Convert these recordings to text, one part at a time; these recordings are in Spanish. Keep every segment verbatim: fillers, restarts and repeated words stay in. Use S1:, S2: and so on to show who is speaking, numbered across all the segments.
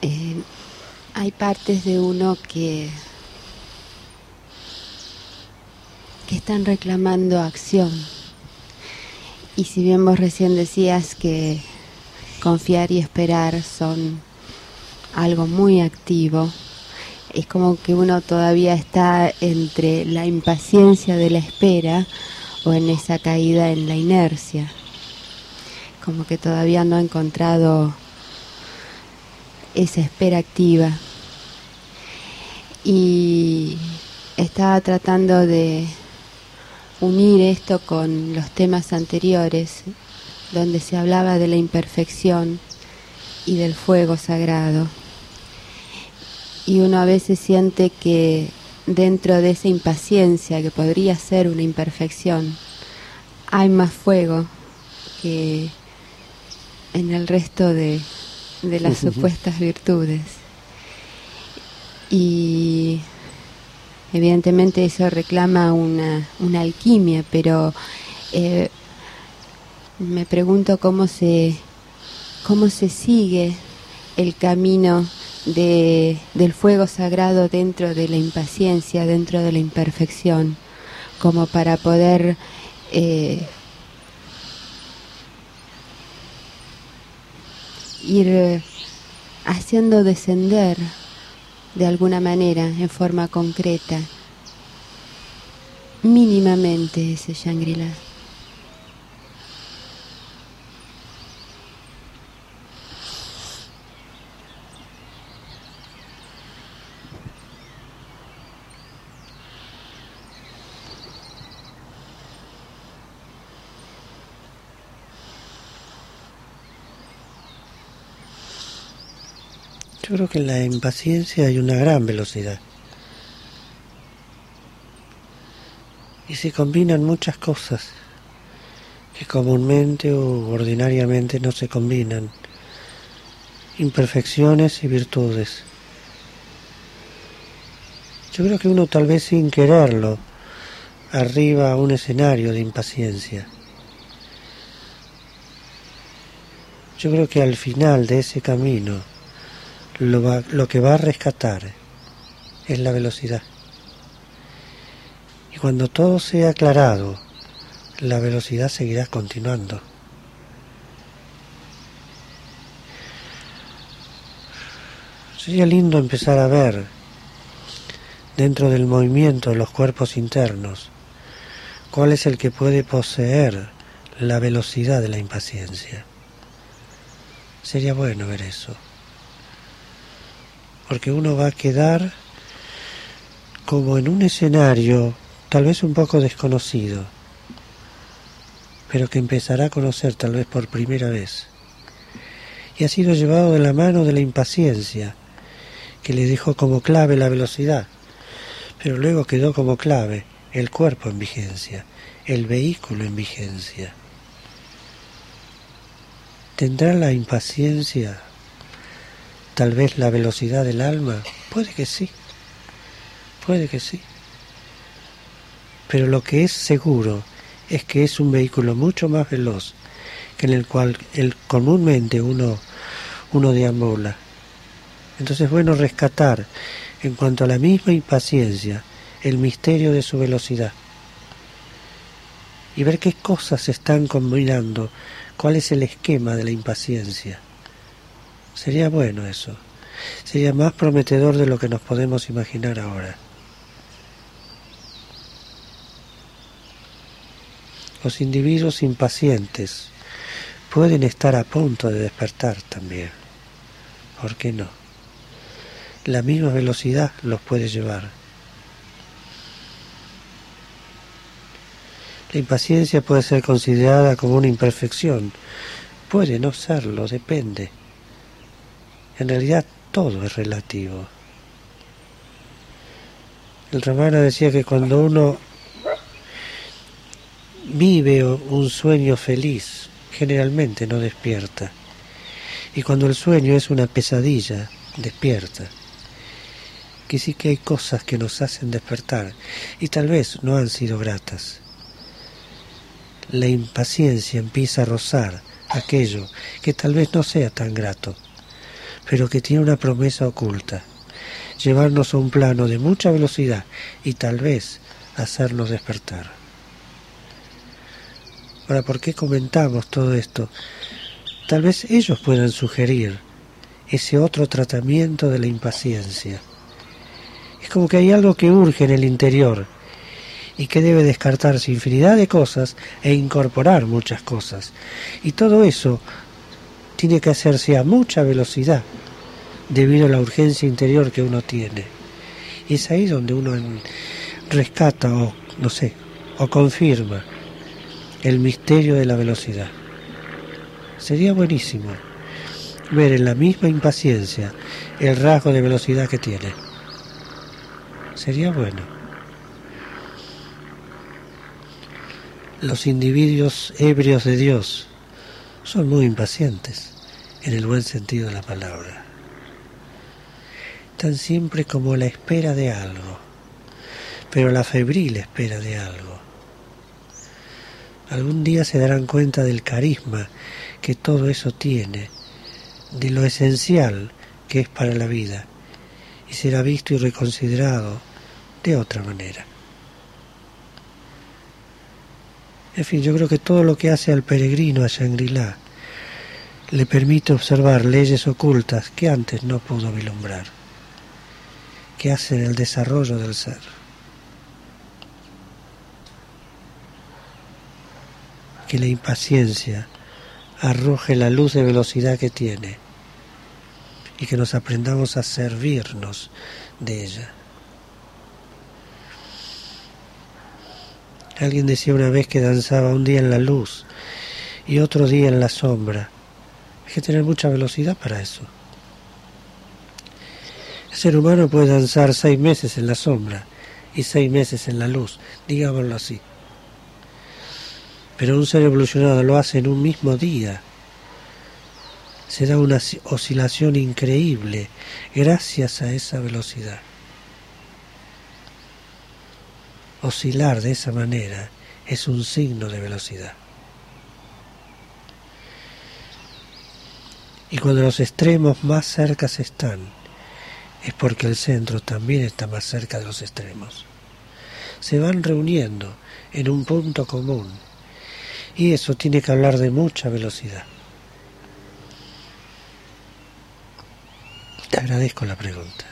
S1: eh, hay partes de uno que, que están reclamando acción. Y si bien vos recién decías que confiar y esperar son algo muy activo, es como que uno todavía está entre la impaciencia de la espera o en esa caída en la inercia. Como que todavía no ha encontrado esa espera activa. Y estaba tratando de unir esto con los temas anteriores, donde se hablaba de la imperfección y del fuego sagrado. Y uno a veces siente que dentro de esa impaciencia, que podría ser una imperfección, hay más fuego que en el resto de, de las supuestas virtudes. Y evidentemente eso reclama una, una alquimia, pero eh, me pregunto cómo se, cómo se sigue el camino de, del fuego sagrado dentro de la impaciencia, dentro de la imperfección, como para poder eh, ir haciendo descender de alguna manera, en forma concreta, mínimamente ese Shangri-La.
S2: Yo creo que en la impaciencia hay una gran velocidad. Y se combinan muchas cosas que comúnmente o ordinariamente no se combinan. Imperfecciones y virtudes. Yo creo que uno tal vez sin quererlo arriba a un escenario de impaciencia. Yo creo que al final de ese camino Lo, va, lo que va a rescatar es la velocidad. Y cuando todo sea aclarado, la velocidad seguirá continuando. Sería lindo empezar a ver, dentro del movimiento de los cuerpos internos, cuál es el que puede poseer la velocidad de la impaciencia. Sería bueno ver eso. Porque uno va a quedar como en un escenario tal vez un poco desconocido, pero que empezará a conocer tal vez por primera vez. Y ha sido llevado de la mano de la impaciencia, que le dejó como clave la velocidad, pero luego quedó como clave el cuerpo en vigencia, el vehículo en vigencia. ¿Tendrá la impaciencia tal vez la velocidad del alma? Puede que sí, puede que sí. Pero lo que es seguro es que es un vehículo mucho más veloz que en el cual el, comúnmente uno, uno deambula. Entonces es bueno rescatar, en cuanto a la misma impaciencia, el misterio de su velocidad. Y ver qué cosas se están combinando, cuál es el esquema de la impaciencia. Sería bueno eso. Sería más prometedor de lo que nos podemos imaginar ahora. Los individuos impacientes pueden estar a punto de despertar también. ¿Por qué no? La misma velocidad los puede llevar. La impaciencia puede ser considerada como una imperfección. Puede no serlo, depende. En realidad todo es relativo. El Ramana decía que cuando uno vive un sueño feliz, generalmente no despierta. Y cuando el sueño es una pesadilla, despierta. Que sí que hay cosas que nos hacen despertar y tal vez no han sido gratas. La impaciencia empieza a rozar aquello que tal vez no sea tan grato, pero que tiene una promesa oculta: llevarnos a un plano de mucha velocidad y tal vez hacernos despertar. Ahora, ¿por qué comentamos todo esto? Tal vez ellos puedan sugerir ese otro tratamiento de la impaciencia. Es como que hay algo que urge en el interior y que debe descartarse infinidad de cosas e incorporar muchas cosas. Y todo eso tiene que hacerse a mucha velocidad debido a la urgencia interior que uno tiene. Y es ahí donde uno rescata o, no sé, o confirma el misterio de la velocidad. Sería buenísimo ver en la misma impaciencia el rasgo de velocidad que tiene. Sería bueno. Los individuos ebrios de Dios son muy impacientes, en el buen sentido de la palabra. Están siempre como a la espera de algo, pero la febril espera de algo. Algún día se darán cuenta del carisma que todo eso tiene, de lo esencial que es para la vida, y será visto y reconsiderado de otra manera. En fin, yo creo que todo lo que hace al peregrino a Shangri-La le permite observar leyes ocultas que antes no pudo vislumbrar, que hacen el desarrollo del ser. Que la impaciencia arroje la luz de velocidad que tiene y que nos aprendamos a servirnos de ella. Alguien decía una vez que danzaba un día en la luz y otro día en la sombra. Hay que tener mucha velocidad para eso. El ser humano puede danzar seis meses en la sombra y seis meses en la luz, digámoslo así. Pero un ser evolucionado lo hace en un mismo día. Se da una oscilación increíble gracias a esa velocidad. Oscilar de esa manera es un signo de velocidad. Y cuando los extremos más cerca están, es porque el centro también está más cerca de los extremos. Se van reuniendo en un punto común, y eso tiene que hablar de mucha velocidad. Te agradezco la pregunta.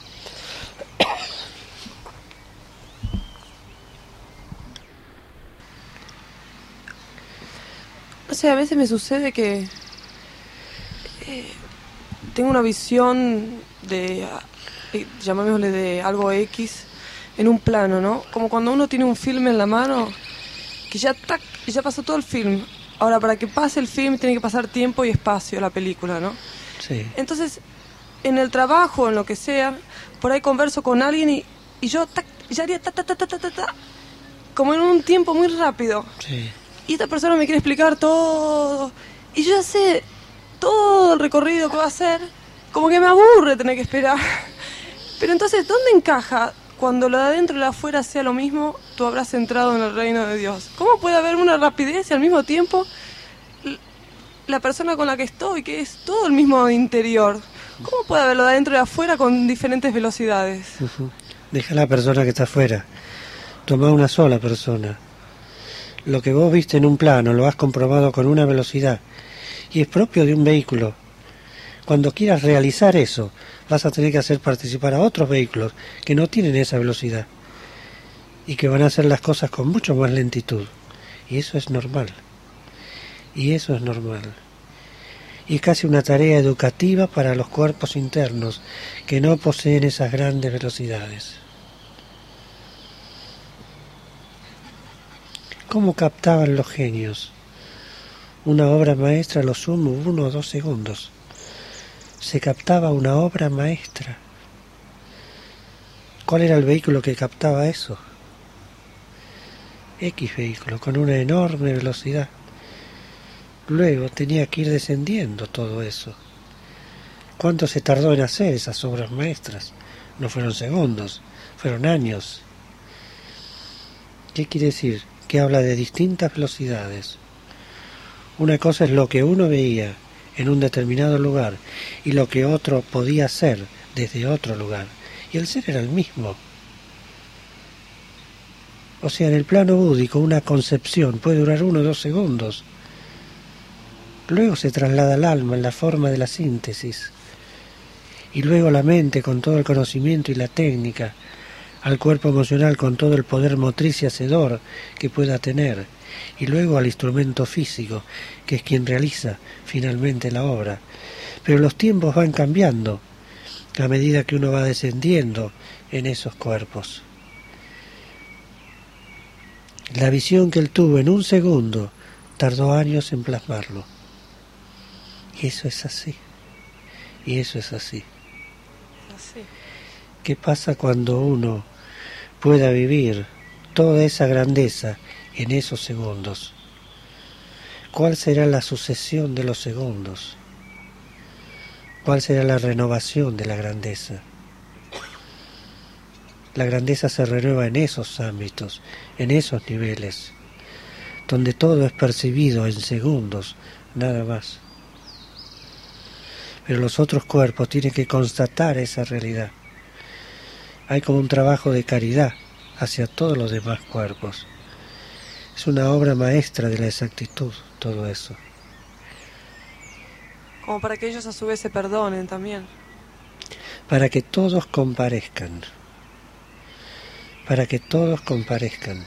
S3: O sea, a veces me sucede que eh, tengo una visión de, eh, llamémosle de algo X, en un plano, ¿no? Como cuando uno tiene un film en la mano, que ya, tac, ya pasó todo el film. Ahora, para que pase el film, tiene que pasar tiempo y espacio, la película, ¿no?
S2: Sí.
S3: Entonces, en el trabajo, en lo que sea, por ahí converso con alguien y, y yo, tac, ya haría ta, ta, ta, ta, ta, ta, ta, como en un tiempo muy rápido.
S2: Sí.
S3: Y esta persona me quiere explicar todo. Y yo ya sé todo el recorrido que va a hacer. Como que me aburre tener que esperar. Pero entonces, ¿dónde encaja? Cuando lo de adentro y lo de afuera sea lo mismo, tú habrás entrado en el reino de Dios. ¿Cómo puede haber una rapidez y al mismo tiempo la persona con la que estoy, que es todo el mismo interior? ¿Cómo puede haber lo de adentro y de afuera con diferentes velocidades?
S2: Uh-huh. Deja a la persona que está afuera. Toma una sola persona. Lo que vos viste en un plano lo has comprobado con una velocidad y es propio de un vehículo. Cuando quieras realizar eso, vas a tener que hacer participar a otros vehículos que no tienen esa velocidad y que van a hacer las cosas con mucho más lentitud. Y eso es normal. Y eso es normal. Y es casi una tarea educativa para los cuerpos internos que no poseen esas grandes velocidades. ¿Cómo captaban los genios una obra maestra a lo sumo uno o dos segundos? Se captaba una obra maestra. ¿Cuál era el vehículo que captaba eso? X vehículo, con una enorme velocidad. Luego tenía que ir descendiendo todo eso. ¿Cuánto se tardó en hacer esas obras maestras? No fueron segundos, fueron años. ¿Qué quiere decir? Que habla de distintas velocidades. Una cosa es lo que uno veía en un determinado lugar y lo que otro podía ser desde otro lugar. Y el ser era el mismo. O sea, en el plano búdico una concepción puede durar uno o dos segundos. Luego se traslada al alma en la forma de la síntesis. Y luego la mente con todo el conocimiento y la técnica, al cuerpo emocional con todo el poder motriz y hacedor que pueda tener, y luego al instrumento físico, que es quien realiza finalmente la obra. Pero los tiempos van cambiando a medida que uno va descendiendo en esos cuerpos. La visión que él tuvo en un segundo tardó años en plasmarlo. Y eso es así. Y eso es así.
S3: Así.
S2: ¿Qué pasa cuando uno pueda vivir toda esa grandeza en esos segundos? ¿Cuál será la sucesión de los segundos? ¿Cuál será la renovación de la grandeza? La grandeza se renueva en esos ámbitos, en esos niveles, donde todo es percibido en segundos, nada más. Pero los otros cuerpos tienen que constatar esa realidad. Hay como un trabajo de caridad hacia todos los demás cuerpos. Es una obra maestra de la exactitud, todo eso.
S3: Como para que ellos a su vez se perdonen también.
S2: Para que todos comparezcan. Para que todos comparezcan.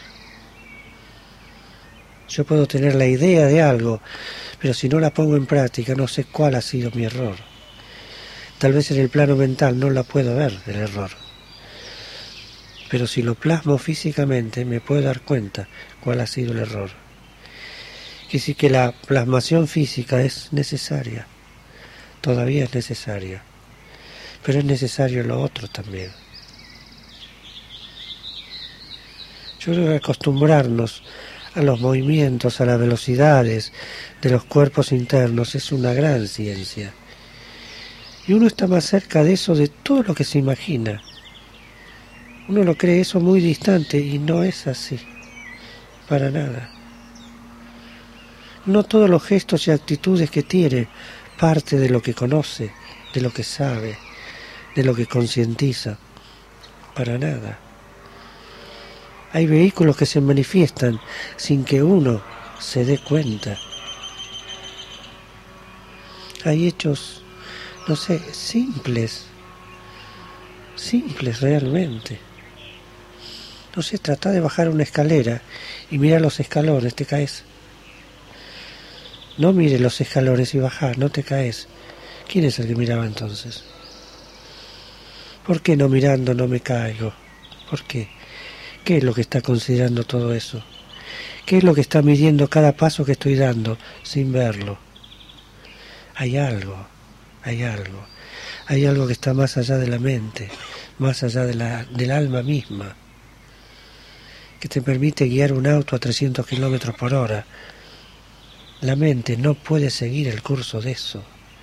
S2: Yo puedo tener la idea de algo, pero si no la pongo en práctica no sé cuál ha sido mi error. Tal vez en el plano mental no la puedo ver, el error. Pero si lo plasmo físicamente me puedo dar cuenta cuál ha sido el error. Que sí que la plasmación física es necesaria. Todavía es necesaria. Pero es necesario lo otro también. Yo creo que acostumbrarnos a los movimientos, a las velocidades de los cuerpos internos es una gran ciencia. Y uno está más cerca de eso de todo lo que se imagina. Uno lo cree eso muy distante y no es así, para nada. No todos los gestos y actitudes que tiene parte de lo que conoce, de lo que sabe, de lo que concientiza, para nada. Hay vehículos que se manifiestan sin que uno se dé cuenta. Hay hechos, no sé, simples, simples realmente. No sé, trata de bajar una escalera y mira los escalones, te caes. No mire los escalones y baja, no te caes. ¿Quién es el que miraba entonces? ¿Por qué no mirando no me caigo? ¿Por qué? ¿Qué es lo que está considerando todo eso? ¿Qué es lo que está midiendo cada paso que estoy dando sin verlo? Hay algo, hay algo. Hay algo que está más allá de la mente, más allá de la, del alma misma, que te permite guiar un auto a trescientos kilómetros por hora. La mente no puede seguir el curso de eso.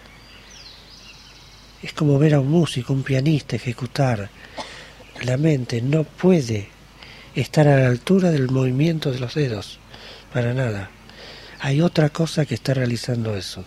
S2: Es como ver a un músico, un pianista ejecutar. La mente no puede estar a la altura del movimiento de los dedos, para nada. Hay otra cosa que está realizando eso.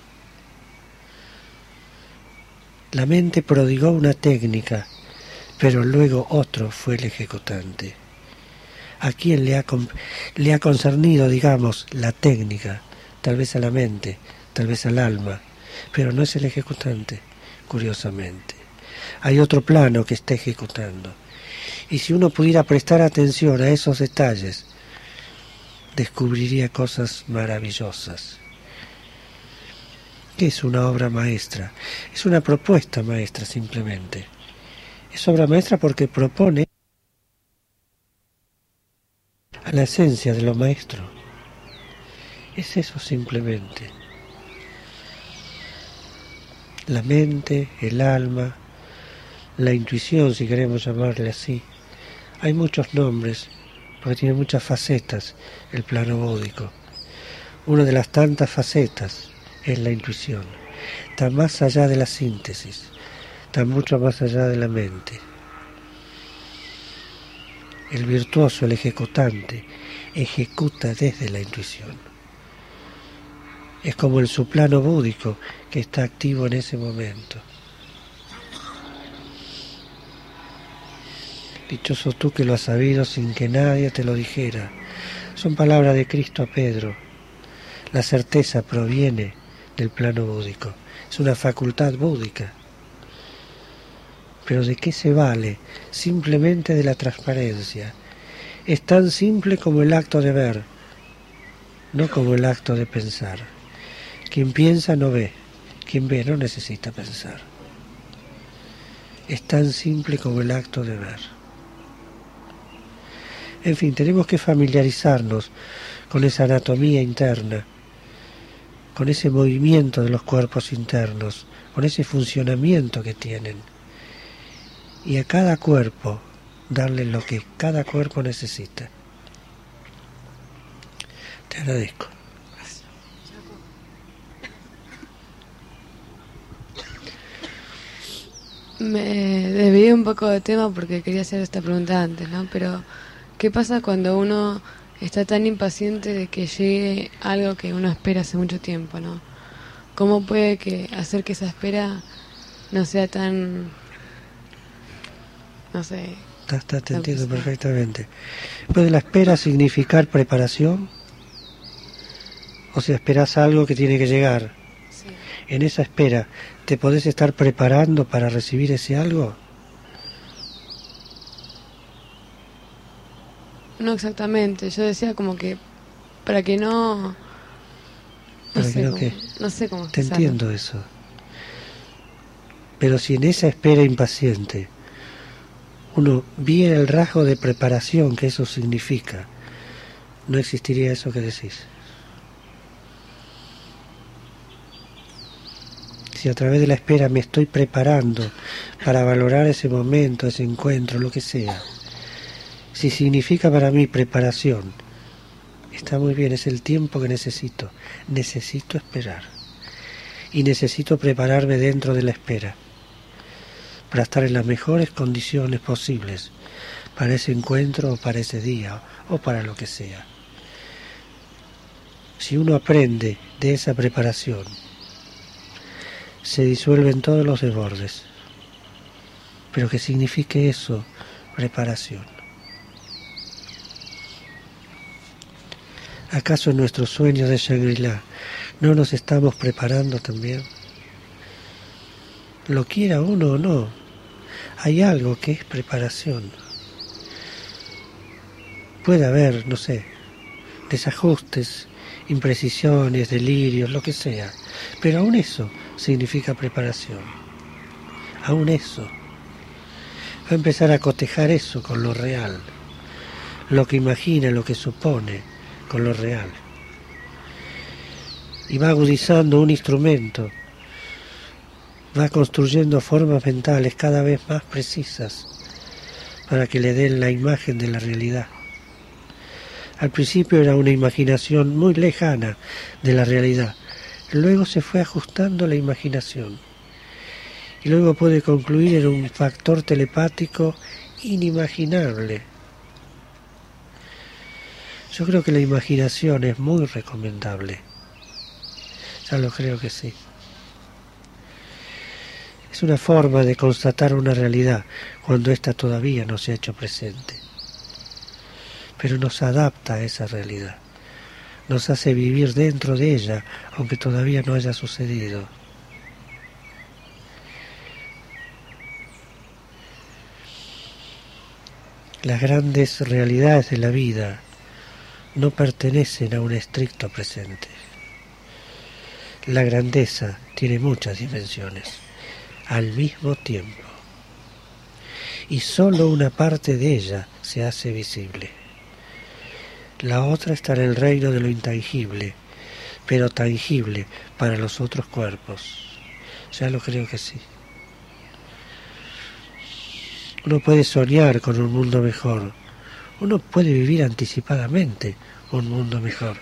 S2: La mente prodigó una técnica, pero luego otro fue el ejecutante. ¿A quién le ha, le ha concernido, digamos, la técnica? Tal vez a la mente, tal vez al alma, pero no es el ejecutante, curiosamente. Hay otro plano que está ejecutando. Y si uno pudiera prestar atención a esos detalles, descubriría cosas maravillosas. ¿Qué es una obra maestra? Es una propuesta maestra simplemente. Es obra maestra porque propone a la esencia de lo maestro. Es eso simplemente. La mente, el alma, la intuición, si queremos llamarle así. Hay muchos nombres, porque tiene muchas facetas el plano búdico. Una de las tantas facetas es la intuición. Está más allá de la síntesis, está mucho más allá de la mente. El virtuoso, el ejecutante, ejecuta desde la intuición. Es como el suplano búdico que está activo en ese momento. Dichoso tú que lo has sabido sin que nadie te lo dijera. Son palabras de Cristo a Pedro. La certeza proviene del plano búdico. Es una facultad búdica. Pero ¿de qué se vale? Simplemente de la transparencia. Es tan simple como el acto de ver, no como el acto de pensar. Quien piensa no ve, quien ve no necesita pensar. Es tan simple como el acto de ver. En fin, tenemos que familiarizarnos con esa anatomía interna, con ese movimiento de los cuerpos internos, con ese funcionamiento que tienen. Y a cada cuerpo darle lo que cada cuerpo necesita. Te agradezco.
S1: Me desvié un poco de tema porque quería hacer esta pregunta antes, ¿no? Pero ¿qué pasa cuando uno está tan impaciente de que llegue algo que uno espera hace mucho tiempo, ¿no? ¿Cómo puede que hacer que esa espera no sea tan, no sé?
S2: Está, está, te entiendo perfectamente. ¿Puede la espera significar preparación? O sea, esperas algo que tiene que llegar.
S1: Sí.
S2: En esa espera, ¿te podés estar preparando para recibir ese algo?
S1: No exactamente, yo decía como que para que no... No
S2: Para
S1: sé,
S2: que no,
S1: cómo,
S2: ¿qué?
S1: no sé cómo
S2: Te
S1: expresarlo.
S2: entiendo eso. Pero si en esa espera impaciente uno viera el rasgo de preparación que eso significa, no existiría eso que decís. Si a través de la espera me estoy preparando para valorar ese momento, ese encuentro, lo que sea, si significa para mí preparación, está muy bien, es el tiempo que necesito. Necesito esperar. Y necesito prepararme dentro de la espera, para estar en las mejores condiciones posibles para ese encuentro o para ese día o para lo que sea. Si uno aprende de esa preparación, se disuelven todos los desbordes. Pero que signifique eso, preparación. ¿Acaso en nuestros sueños de Shangri-La no nos estamos preparando también? Lo quiera uno o no, hay algo que es preparación. Puede haber, no sé, desajustes, imprecisiones, delirios, lo que sea, pero aún eso significa preparación. Aún eso. Va a empezar a cotejar eso con lo real, lo que imagina, lo que supone, con lo real. Y va agudizando un instrumento, va construyendo formas mentales cada vez más precisas para que le den la imagen de la realidad. Al principio era una imaginación muy lejana de la realidad, luego se fue ajustando la imaginación y luego puede concluir en un factor telepático inimaginable. Yo creo que la imaginación es muy recomendable, ya lo creo que sí. Es una forma de constatar una realidad cuando ésta todavía no se ha hecho presente. Pero nos adapta a esa realidad. Nos hace vivir dentro de ella, aunque todavía no haya sucedido. Las grandes realidades de la vida no pertenecen a un estricto presente. La grandeza tiene muchas dimensiones al mismo tiempo, y solo una parte de ella se hace visible. La otra está en el reino de lo intangible, pero tangible para los otros cuerpos. Ya lo creo que sí. Uno puede soñar con un mundo mejor, uno puede vivir anticipadamente un mundo mejor.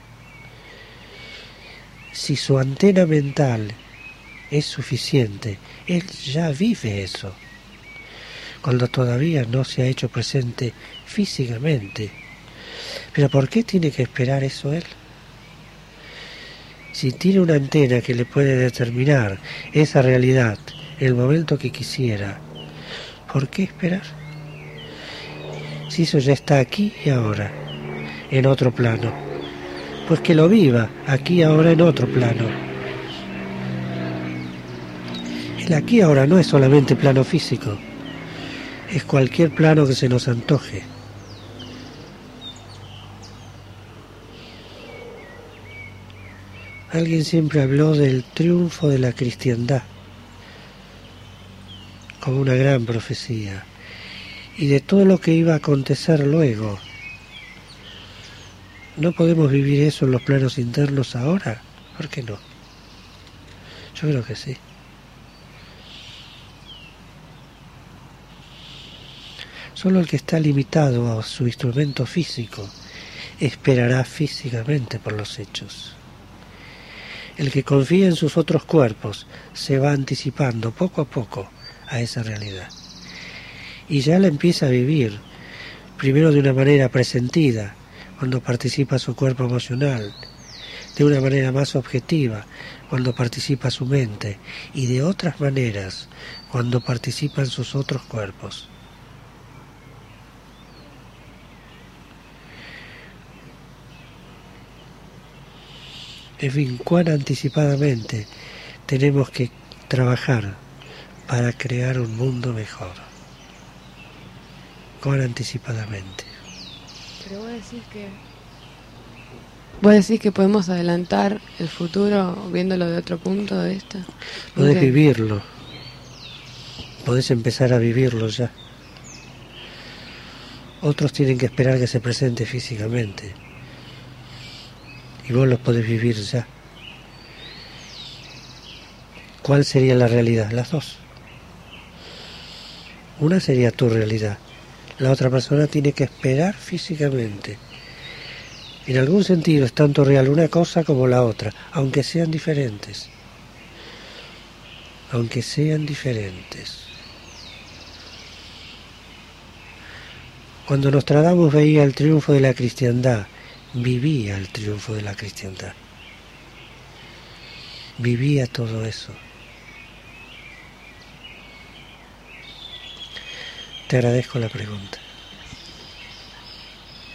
S2: Si su antena mental es suficiente, él ya vive eso, cuando todavía no se ha hecho presente físicamente. Pero ¿por qué tiene que esperar eso él? Si tiene una antena que le puede determinar esa realidad en el momento que quisiera, ¿por qué esperar? Si eso ya está aquí y ahora, en otro plano, pues que lo viva aquí y ahora en otro plano. El aquí y ahora no es solamente plano físico, es cualquier plano que se nos antoje. Alguien siempre habló del triunfo de la cristiandad como una gran profecía y de todo lo que iba a acontecer luego. ¿No podemos vivir eso en los planos internos ahora? ¿Por qué no? Yo creo que sí. Solo el que está limitado a su instrumento físico esperará físicamente por los hechos. El que confía en sus otros cuerpos se va anticipando poco a poco a esa realidad. Y ya la empieza a vivir, primero de una manera presentida, cuando participa su cuerpo emocional, de una manera más objetiva, cuando participa su mente, y de otras maneras, cuando participan sus otros cuerpos. En fin, cuán anticipadamente tenemos que trabajar para crear un mundo mejor. Cuán anticipadamente.
S1: Pero vos decís que... ¿Vos decís que podemos adelantar el futuro viéndolo de otro punto de vista?
S2: Podés
S1: Okay.
S2: vivirlo. Podés empezar a vivirlo ya. Otros tienen que esperar que se presente físicamente. Y vos los podés vivir ya. ¿Cuál sería la realidad? Las dos. Una sería tu realidad. La otra persona tiene que esperar físicamente. En algún sentido es tanto real una cosa como la otra, aunque sean diferentes. Aunque sean diferentes. Cuando Nostradamus veía el triunfo de la cristiandad, vivía el triunfo de la cristiandad. Vivía todo eso. Te agradezco la pregunta.